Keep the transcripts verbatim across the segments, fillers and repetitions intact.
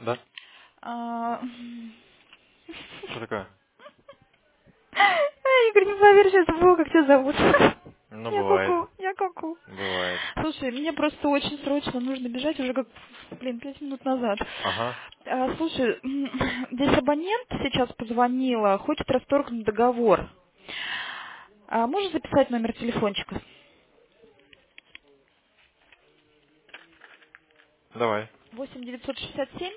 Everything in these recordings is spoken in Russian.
Да? А, Что такое? Ай, Игорь, не поверишь, я забыла, как тебя зовут. Ну, Я бывает. куку, я куку. Бывает. Слушай, мне просто очень срочно нужно бежать уже как, блин, пять минут назад. Ага. А, слушай, здесь абонент сейчас позвонила, хочет расторгнуть договор. А можешь записать номер телефончика? Давай. восемь девятьсот шестьдесят семь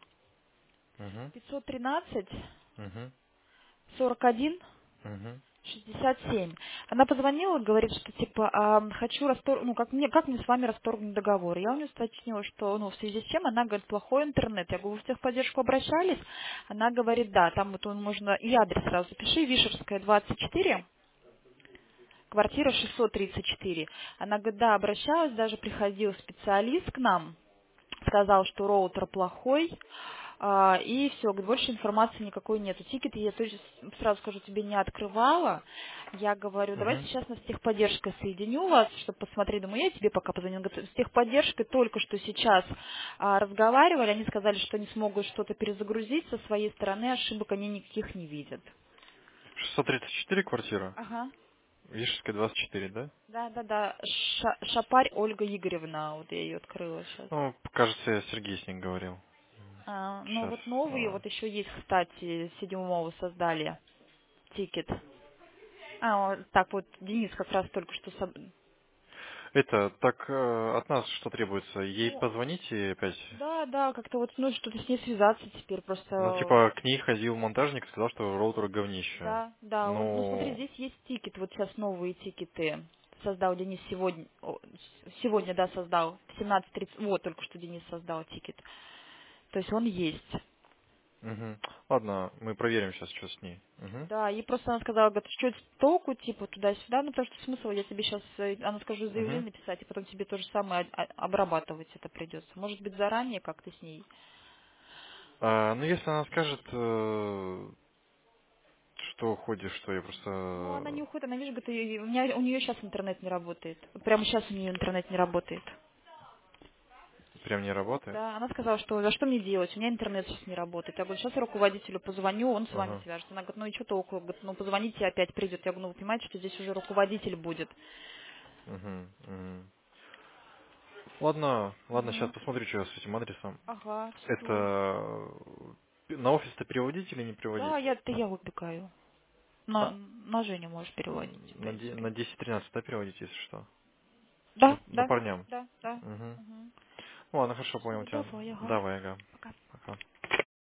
Угу. пятьсот тринадцать Угу. сорок один Угу. шестьдесят семь. Она позвонила, говорит, что типа а, хочу растор... ну как мне, как мне с вами расторгнуть договор. Я у нее уточнила, что ну в связи с чем она говорит плохой интернет. Я говорю, вы в техподдержку обращались? Она говорит, да, там вот он можно и адрес сразу запиши, Вишерская двадцать четыре, квартира шестьсот тридцать четыре. Она говорит, да, обращалась, даже приходил специалист к нам, сказал, что роутер плохой, а, и все, больше информации никакой нету. Тикеты я тоже с- сразу скажу, тебе не открывала. Я говорю, давайте Угу. сейчас нас с техподдержкой соединю вас, чтобы посмотреть. Думаю, я тебе пока позвоню. Говорит, с техподдержкой только что сейчас а, разговаривали, они сказали, что они смогут что-то перезагрузить со своей стороны, ошибок они никаких не видят. шестьсот тридцать четыре квартира. Ага. Вишерская двадцать четыре, да? Да, да, да. Ша- Шапарь Ольга Игоревна, вот я ее открыла сейчас. Ну, кажется, я Сергей с ним говорил. А, ну Сейчас. вот новые, вот еще есть, кстати, седьмого создали тикет. А, вот так вот, Денис как раз только что... соб- Это, так э, от нас что требуется? Ей Ну, позвоните опять? да, да, как-то вот, ну, что-то с ней связаться теперь Ну, просто... типа, к ней ходил монтажник и сказал, что роутер говнище. Да, да, он, ну смотри, Ну, здесь есть тикет, вот сейчас новые тикеты создал Денис сегодня, о, с- сегодня, да, создал, в семнадцать тридцать, вот только что Денис создал тикет. То есть он есть. угу. Ладно, мы проверим сейчас, что с ней. Угу. Да, и просто она сказала, говорит, что это толку, типа, туда-сюда, ну, потому что смысл, я тебе сейчас, она скажу, Угу. заявление написать, и потом тебе то же самое а- а- обрабатывать это придется. Может быть, заранее как-то с ней. А, ну, если она скажет, э, что ходишь, что я Ну, она не просто уходит, она, видишь, говорит, и- у, меня, у нее сейчас интернет не работает. Вот прямо сейчас у нее интернет не работает. прям не работает. Да, она сказала, что за что мне делать, у меня интернет сейчас не работает. Я говорю, сейчас я руководителю позвоню, он с вами Ага. свяжется. Она говорит, ну и что толку? Говорит, ну позвоните, опять придет. Я говорю, ну вы понимаете, что здесь уже руководитель будет. Угу. Угу. Ладно, ладно, сейчас Мгм. посмотрю, что с этим адресом. Ага, все. Это э, на офис-то переводить или не переводить? Да, я, это я выпекаю. На, А? на Женю можешь переводить, в На, де- принципе. на десять тринадцать, да, переводить, если что? Ну, Да, ну да, парням. да, да. Угу. Угу. Ладно, хорошо, понял Все, тебя. давай, ага. Давай, ага.